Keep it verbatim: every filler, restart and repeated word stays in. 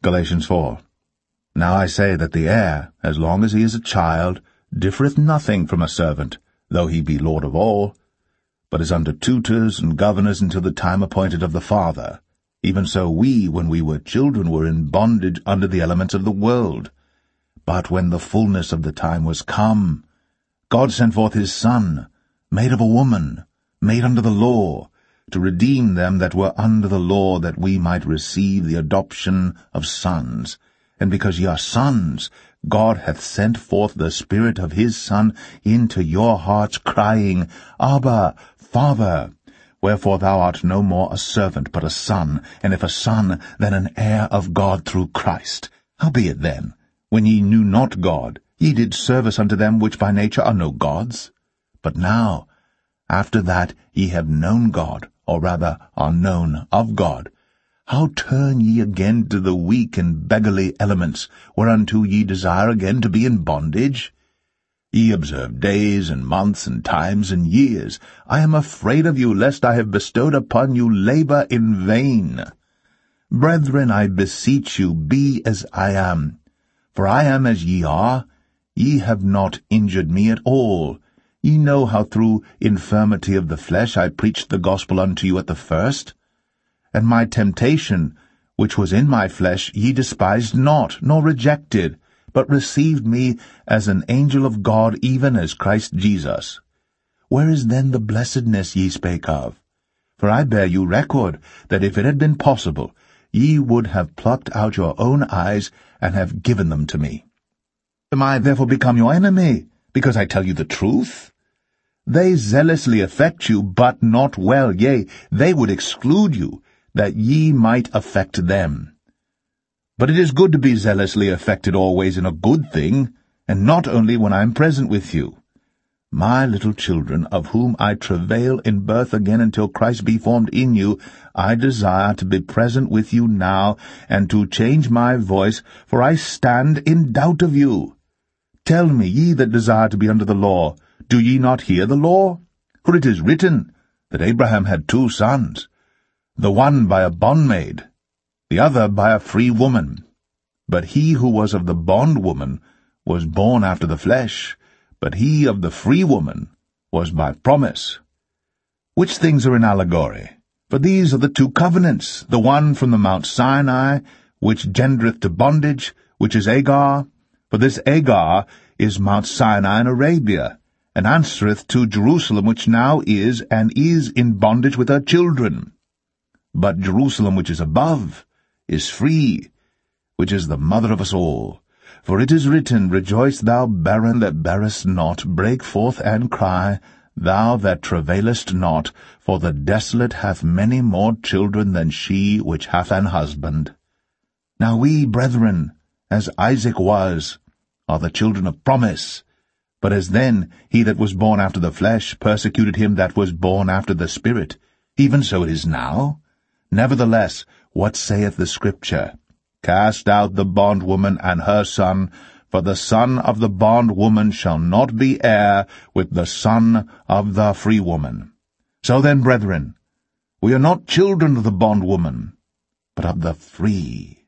Galatians four. Now I say that the heir, as long as he is a child, differeth nothing from a servant, though he be lord of all, but is under tutors and governors until the time appointed of the Father. Even so we, when we were children, were in bondage under the elements of the world. But when the fullness of the time was come, God sent forth his Son, made of a woman, made under the law, to redeem them that were under the law, that we might receive the adoption of sons. And because ye are sons, God hath sent forth the Spirit of his Son into your hearts, crying, Abba, Father. Wherefore thou art no more a servant, but a son, and if a son, then an heir of God through Christ. Howbeit then, when ye knew not God, ye did service unto them which by nature are no gods. But now, after that ye have known God, or rather are known of God, how turn ye again to the weak and beggarly elements, whereunto ye desire again to be in bondage? Ye observe days and months and times and years. I am afraid of you, lest I have bestowed upon you labor in vain. Brethren, I beseech you, be as I am. For I am as ye are. Ye have not injured me at all. Ye know how through infirmity of the flesh I preached the gospel unto you at the first. And my temptation, which was in my flesh, ye despised not, nor rejected, but received me as an angel of God, even as Christ Jesus. Where is then the blessedness ye spake of? For I bear you record, that if it had been possible, ye would have plucked out your own eyes, and have given them to me. Am I therefore become your enemy, because I tell you the truth? They zealously affect you, but not well, yea, they would exclude you, that ye might affect them. But it is good to be zealously affected always in a good thing, and not only when I am present with you. My little children, of whom I travail in birth again until Christ be formed in you, I desire to be present with you now, and to change my voice, for I stand in doubt of you. Tell me, ye that desire to be under the law, do ye not hear the law? For it is written, that Abraham had two sons, the one by a bondmaid, the other by a free woman. But he who was of the bondwoman was born after the flesh, but he of the free woman was by promise. Which things are in allegory? For these are the two covenants, the one from the Mount Sinai, which gendereth to bondage, which is Agar. For this Agar is Mount Sinai in Arabia, and answereth to Jerusalem, which now is, and is in bondage with her children. But Jerusalem which is above is free, which is the mother of us all. For it is written, Rejoice, thou barren that bearest not, break forth and cry, thou that travailest not, for the desolate hath many more children than she which hath an husband. Now we, brethren, as Isaac was, are the children of promise. But as then he that was born after the flesh persecuted him that was born after the Spirit, even so it is now. Nevertheless, what saith the Scripture? Cast out the bondwoman and her son, for the son of the bondwoman shall not be heir with the son of the free woman. So then, brethren, we are not children of the bondwoman, but of the free.